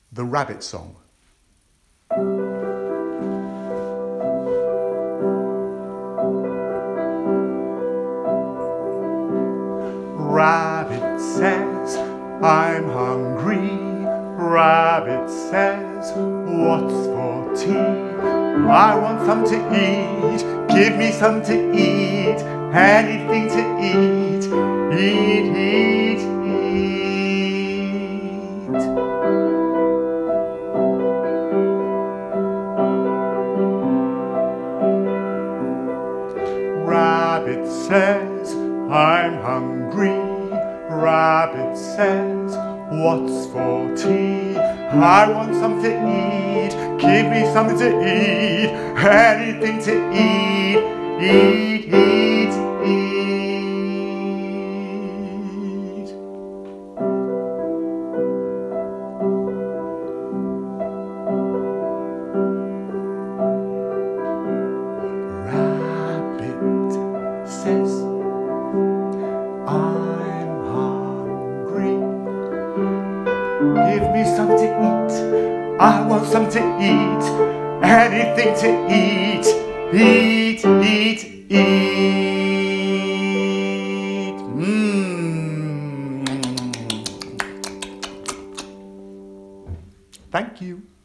The Rabbit Song. Rabbit says, I'm hungry. Rabbit says, what's for tea? I want some to eat. Give me some to eat. Anything to eat. Eat, eat, eat. Rabbit says, I'm hungry. Rabbit says, what's for tea? I want some to eat. Give me something to eat. Anything to eat. Eat, eat, eat. Rabbit says, I'm hungry. Give me some to eat. I want some to eat. Anything to eat. Eat, eat, eat. Thank you.